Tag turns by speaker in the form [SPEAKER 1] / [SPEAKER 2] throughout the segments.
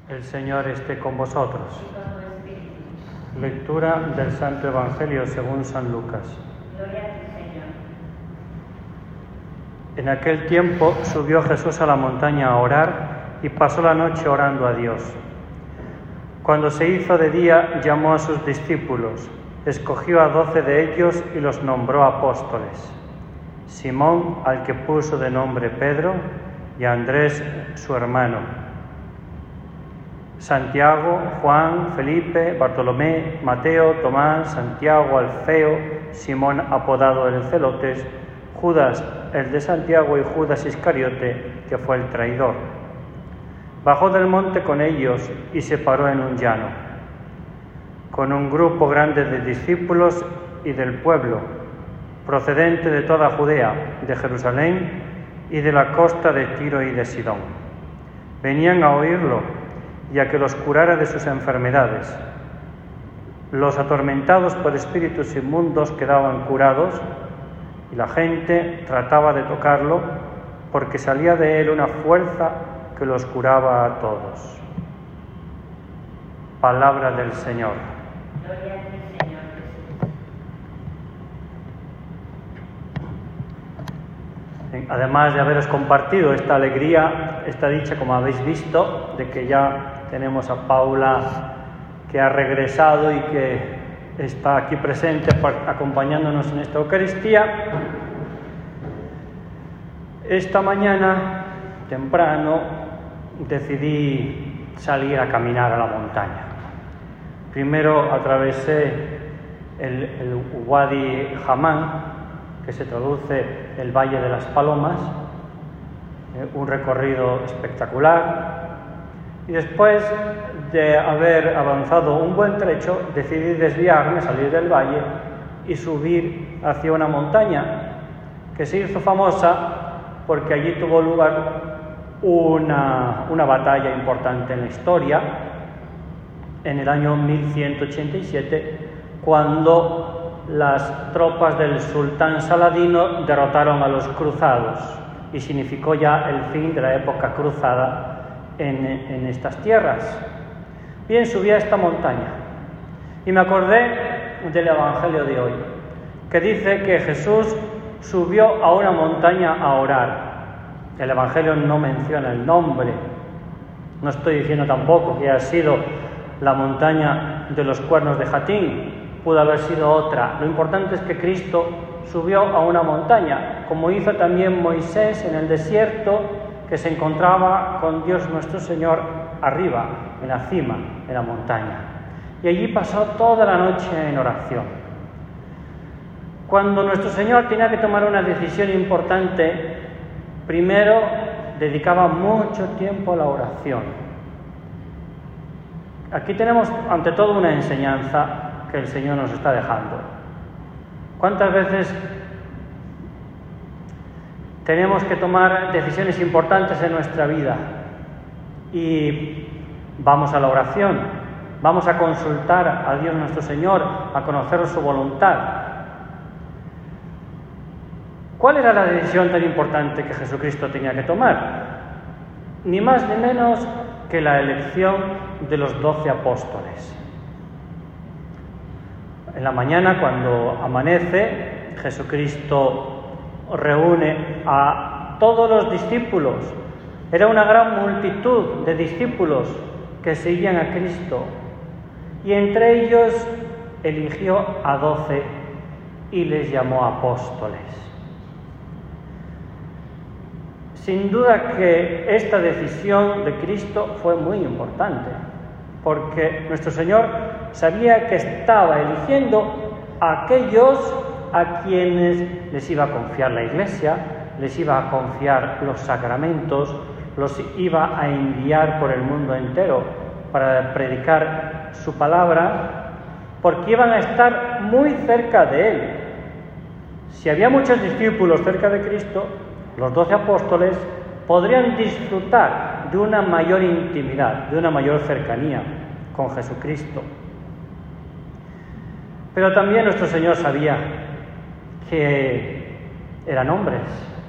[SPEAKER 1] El Señor esté con vosotros. Lectura del Santo Evangelio según San Lucas.
[SPEAKER 2] Gloria a ti, Señor.
[SPEAKER 1] En aquel tiempo subió Jesús a la montaña a orar y pasó la noche orando a Dios. Cuando se hizo de día, llamó a sus discípulos, escogió a 12 de ellos y los nombró apóstoles: Simón, al que puso de nombre Pedro, y a Andrés, su hermano, Santiago, Juan, Felipe, Bartolomé, Mateo, Tomás, Santiago, Alfeo, Simón apodado el Celotes, Judas, el de Santiago, y Judas Iscariote, que fue el traidor. Bajó del monte con ellos y se paró en un llano, con un grupo grande de discípulos y del pueblo, procedente de toda Judea, de Jerusalén y de la costa de Tiro y de Sidón. Venían a oírlo y a que los curara de sus enfermedades. Los atormentados por espíritus inmundos quedaban curados y la gente trataba de tocarlo porque salía de él una fuerza que los curaba a todos. Palabra del Señor.
[SPEAKER 2] Gloria a ti, Señor Jesús.
[SPEAKER 1] Además de haberos compartido esta alegría, esta dicha, como habéis visto, de que ya tenemos a Paula que ha regresado y que está aquí presente acompañándonos en esta Eucaristía, esta mañana temprano decidí salir a caminar a la montaña. Primero atravesé el Wadi Hamán, que se traduce el Valle de las Palomas, un recorrido espectacular, y después de haber avanzado un buen trecho decidí desviarme, salir del valle y subir hacia una montaña que se hizo famosa porque allí tuvo lugar una batalla importante en la historia en el año 1187, cuando las tropas del sultán Saladino derrotaron a los cruzados y significó ya el fin de la época cruzada en estas tierras. Bien, subí a esta montaña y me acordé del Evangelio de hoy, que dice que Jesús subió a una montaña a orar. El Evangelio no menciona el nombre. No estoy diciendo tampoco que haya sido la montaña de los cuernos de Jatín, pudo haber sido otra. Lo importante es que Cristo subió a una montaña, como hizo también Moisés en el desierto, que se encontraba con Dios nuestro Señor arriba, en la cima de la montaña. Y allí pasó toda la noche en oración. Cuando nuestro Señor tenía que tomar una decisión importante, primero dedicaba mucho tiempo a la oración. Aquí tenemos ante todo una enseñanza que el Señor nos está dejando. ¿Cuántas veces tenemos que tomar decisiones importantes en nuestra vida y vamos a la oración, vamos a consultar a Dios nuestro Señor, a conocer su voluntad? ¿Cuál era la decisión tan importante que Jesucristo tenía que tomar? Ni más ni menos que la elección de los 12 apóstoles. En la mañana, cuando amanece, Jesucristo reúne a todos los discípulos. Era una gran multitud de discípulos que seguían a Cristo, y entre ellos eligió a 12 y les llamó apóstoles. Sin duda que esta decisión de Cristo fue muy importante, porque nuestro Señor sabía que estaba eligiendo a aquellos a quienes les iba a confiar la Iglesia, les iba a confiar los sacramentos, los iba a enviar por el mundo entero para predicar su palabra, porque iban a estar muy cerca de Él. Si había muchos discípulos cerca de Cristo, los 12 apóstoles podrían disfrutar de una mayor intimidad, de una mayor cercanía con Jesucristo. Pero también nuestro Señor sabía que eran hombres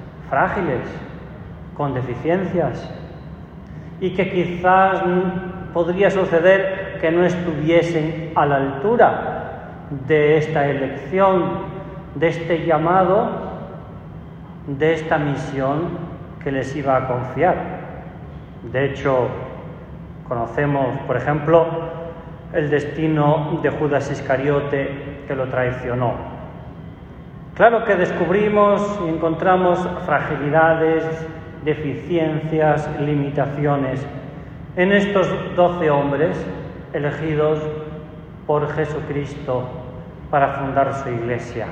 [SPEAKER 1] frágiles, con deficiencias, y que quizás podría suceder que no estuviesen a la altura de esta elección, de este llamado, de esta misión que les iba a confiar. De hecho, conocemos, por ejemplo, el destino de Judas Iscariote, que lo traicionó. Claro que descubrimos y encontramos fragilidades, deficiencias, limitaciones en estos 12 hombres elegidos por Jesucristo para fundar su iglesia.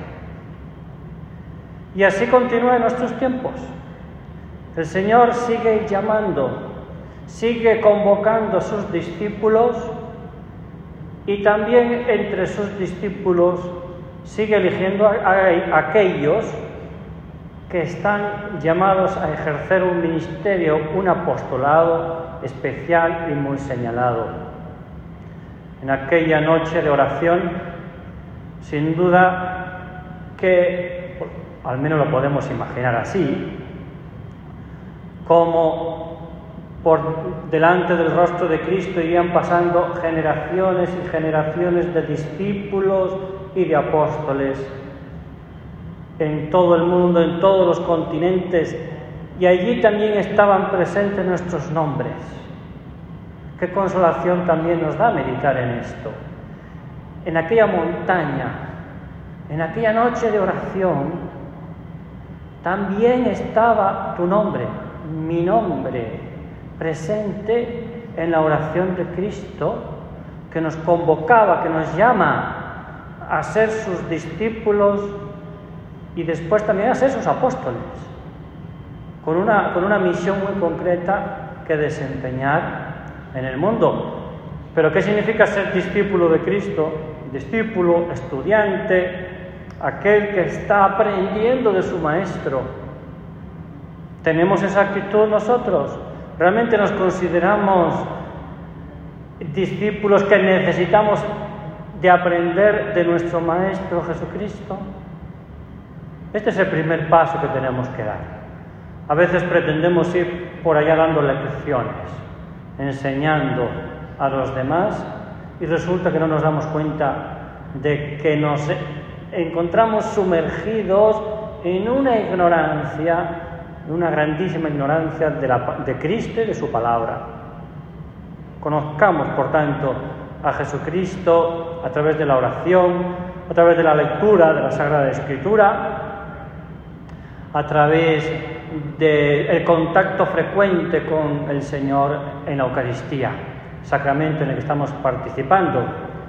[SPEAKER 1] Y así continúa en nuestros tiempos. El Señor sigue llamando, sigue convocando a sus discípulos y también entre sus discípulos sigue eligiendo a aquellos que están llamados a ejercer un ministerio, un apostolado especial y muy señalado. En aquella noche de oración, sin duda que, al menos lo podemos imaginar así, como por delante del rostro de Cristo irían pasando generaciones y generaciones de discípulos y de apóstoles en todo el mundo, en todos los continentes, y allí también estaban presentes nuestros nombres. Qué consolación también nos da meditar en esto. En aquella montaña, en aquella noche de oración, también estaba tu nombre, mi nombre, presente en la oración de Cristo, que nos convocaba, que nos llama a ser sus discípulos y después también a ser sus apóstoles, con una misión muy concreta que desempeñar en el mundo. ¿Pero qué significa ser discípulo de Cristo? Discípulo, estudiante, aquel que está aprendiendo de su Maestro. ¿Tenemos esa actitud nosotros? ¿Realmente nos consideramos discípulos que necesitamos de aprender de nuestro Maestro Jesucristo? Este es el primer paso que tenemos que dar. A veces pretendemos ir por allá dando lecciones, enseñando a los demás, y resulta que no nos damos cuenta de que nos encontramos sumergidos en una ignorancia, una grandísima ignorancia de Cristo y de su palabra. Conozcamos, por tanto, a Jesucristo a través de la oración, a través de la lectura de la Sagrada Escritura, a través del contacto frecuente con el Señor en la Eucaristía, sacramento en el que estamos participando.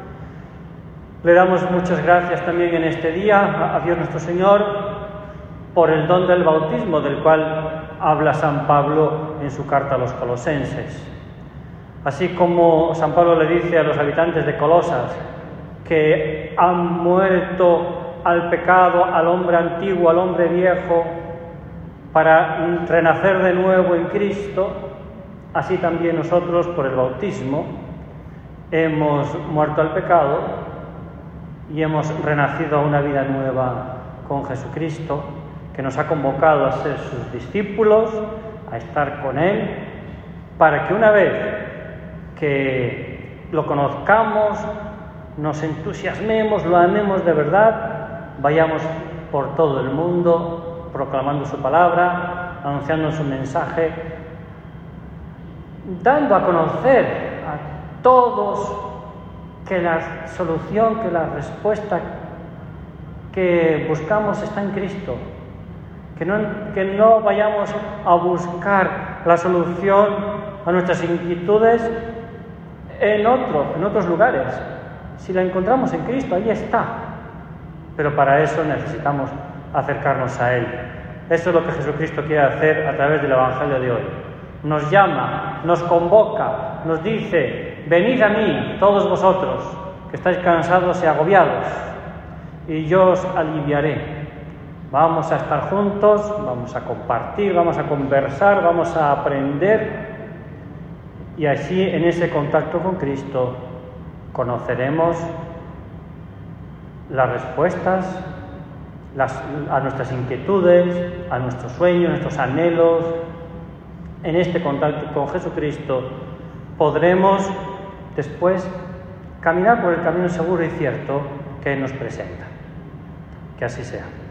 [SPEAKER 1] Le damos muchas gracias también en este día a Dios nuestro Señor por el don del bautismo, del cual habla San Pablo en su carta a los colosenses. Así como San Pablo le dice a los habitantes de Colosas que han muerto al pecado, al hombre antiguo, al hombre viejo, para renacer de nuevo en Cristo, así también nosotros, por el bautismo, hemos muerto al pecado y hemos renacido a una vida nueva con Jesucristo, que nos ha convocado a ser sus discípulos, a estar con Él, para que una vez que lo conozcamos, nos entusiasmemos, lo amemos de verdad, vayamos por todo el mundo proclamando su palabra, anunciando su mensaje, dando a conocer a todos que la solución, que la respuesta que buscamos está en Cristo, que no vayamos a buscar la solución a nuestras inquietudes en otros lugares. Si la encontramos en Cristo, ahí está. Pero para eso necesitamos acercarnos a Él. Eso es lo que Jesucristo quiere hacer a través del Evangelio de hoy. Nos llama, nos convoca, nos dice: venid a mí, todos vosotros, que estáis cansados y agobiados, y yo os aliviaré. Vamos a estar juntos, vamos a compartir, vamos a conversar, vamos a aprender, y así en ese contacto con Cristo conoceremos las respuestas a nuestras inquietudes, a nuestros sueños, nuestros anhelos. En este contacto con Jesucristo podremos después caminar por el camino seguro y cierto que nos presenta. Que así sea.